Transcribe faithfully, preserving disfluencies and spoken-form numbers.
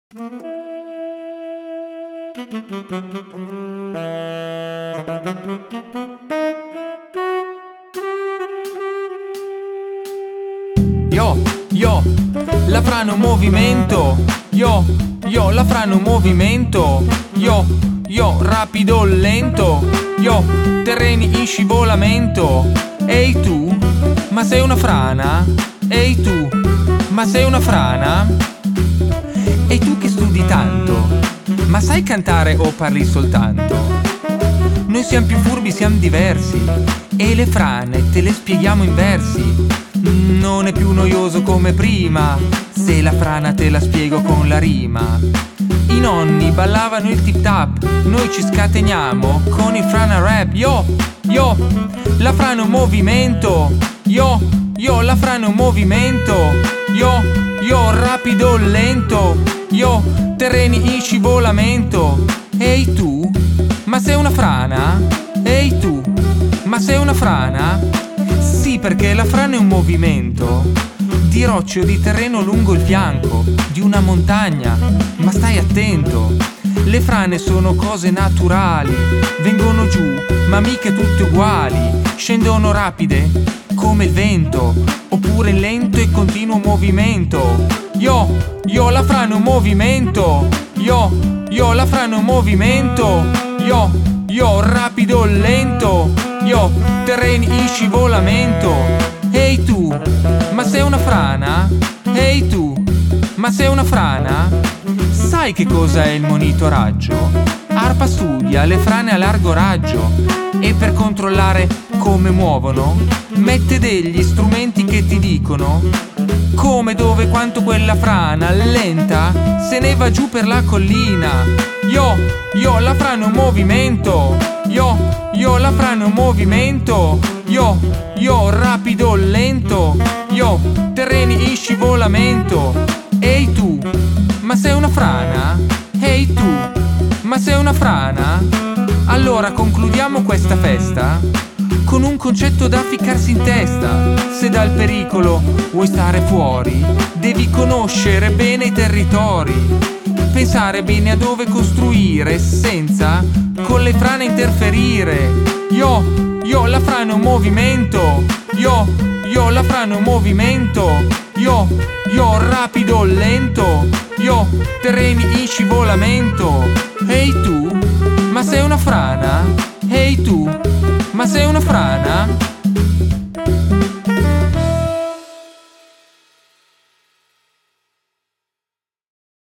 Yo, yo, la frana è un movimento. Yo, yo, la frana è un movimento. Yo, yo, rapido o lento. Yo, terreni in scivolamento. Ehi tu, ma sei una frana? Ehi tu, ma sei una frana? E tu che studi tanto, ma sai cantare o parli soltanto? Noi siamo più furbi, siamo diversi, e le frane te le spieghiamo in versi. Non è più noioso come prima, se la frana te la spiego con la rima. I nonni ballavano il tip tap, noi ci scateniamo con il frana rap. Yo, yo, la frana è un movimento. Yo, yo, la frana è un movimento. Yo, yo, rapido o lento. Yo, terreni in scivolamento. Ehi tu, ma sei una frana? Ehi tu, ma sei una frana? Sì, perché la frana è un movimento di rocce o di terreno lungo il fianco di una montagna. Ma stai attento, le frane sono cose naturali, vengono giù, ma mica tutte uguali. Scendono rapide come il vento, oppure in lento e continuo movimento. Yo, yo, la frana è un movimento. Yo, yo, la frana è un movimento. Yo, yo, rapido o lento. Yo, terreni in scivolamento. Ehi tu, ma sei una frana? Ehi tu, ma sei una frana? Sai che cosa è il monitoraggio? ARPA studia le frane a largo raggio e per controllare come muovono mette degli strumenti che ti dicono come, dove, quanto quella frana lenta se ne va giù per la collina. Yo, yo, la frana è un movimento. Yo, yo, la frana è un movimento. Yo, yo, rapido o lento. Yo, terreni in scivolamento. Ehi tu, ma sei una frana? Ehi tu, ma sei una frana? Allora concludiamo questa festa con un concetto da ficcarsi in testa. Se dal pericolo vuoi stare fuori, devi conoscere bene i territori, pensare bene a dove costruire senza con le frane interferire. Yo, yo, la frana è un movimento. Yo, yo, la frana è un movimento. Yo, yo, rapido o lento. Yo, terreni in scivolamento. Ehi tu, ma sei una frana? Ehi tu, ma sei una frana?